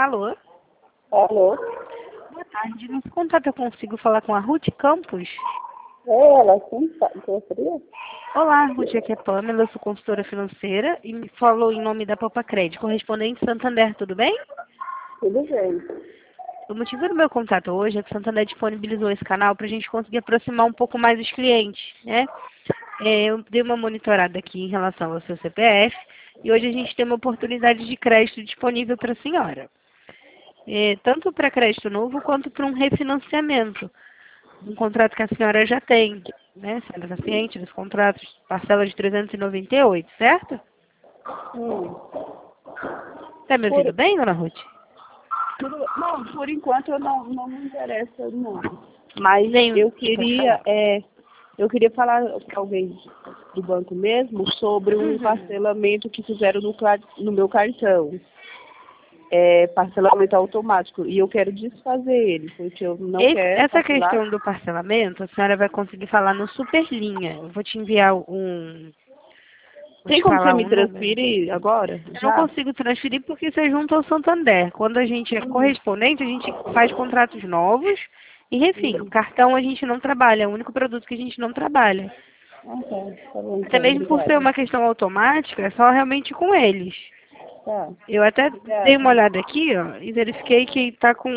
Alô? Alô? Boa tarde. Nesse contato eu consigo falar com a Ruth Campos? É ela, sim, gostaria? Olá, Ruth, aqui é Pamela, eu sou consultora financeira e me falou em nome da Popa Crédito, correspondente Santander, tudo bem? Tudo bem. O motivo do meu contato hoje é que o Santander disponibilizou esse canal para a gente conseguir aproximar um pouco mais os clientes, né? Eu dei uma monitorada aqui em relação ao seu CPF e hoje a gente tem uma oportunidade de crédito disponível para a senhora. Tanto para crédito novo quanto para um refinanciamento. Um contrato que a senhora já tem, né? A senhora está ciente dos contratos, parcela de 398, certo? Hum. Está me ouvindo bem, dona Ruth? Não, por enquanto eu não me interessa, não. Mas Nem, eu pode queria, falar. eu queria falar com alguém do banco mesmo sobre um parcelamento que fizeram no meu cartão. Parcelamento automático. E eu quero desfazer ele, porque eu não quero Essa parcelar. questão do parcelamento, a senhora vai conseguir falar no Superlinha. Eu vou te enviar um... Vou Tem te como você falar me um número. transferir agora? Eu não Já? consigo transferir porque isso é junto ao Santander. Quando a gente é correspondente, a gente faz contratos novos e refim. O cartão a gente não trabalha, é o único produto que a gente não trabalha. Ah, tá. Tá bom, Até então. mesmo por ser Obrigada. uma questão automática, é só realmente com eles. Tá. Eu até dei uma Obrigada. olhada aqui, ó, e verifiquei que está com...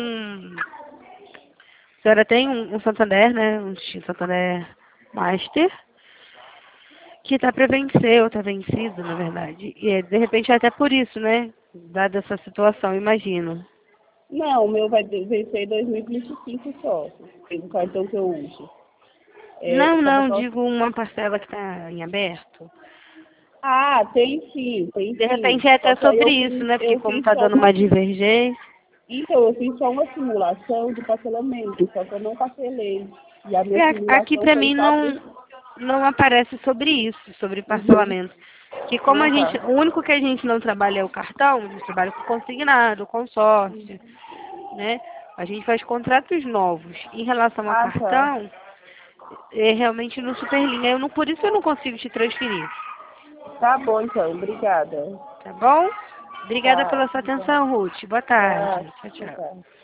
A senhora tem um Santander, né? Um Santander Master, que está para vencer, ou está vencido, na verdade. E de repente é até por isso, né? Dada essa situação, imagino. Não, o meu vai vencer em 2025 só. Tem um cartão que eu uso. Não, Tava não, só... digo uma parcela que está em aberto. Ah, tem sim, tem De sim. repente é Só até que aí sobre isso, né? Porque eu como fiz está só dando uma. uma divergência. Então, eu fiz só uma simulação de parcelamento, só que eu não parcelei. E a minha Aqui simulação para foi mim só. não aparece sobre isso, sobre Uhum. parcelamento. Que como Ah, a gente, tá. o único que a gente não trabalha é o cartão, a gente trabalha com consignado, consórcio, né? A gente faz contratos novos. Em relação a Ah, tá. cartão, é realmente no Superlinha. Por isso eu não consigo te transferir, Tá bom, então. Obrigada. tá bom? Obrigada Tá. pela sua Obrigada. atenção, Ruth. Boa Tá. tarde. Tchau, tchau. Tá.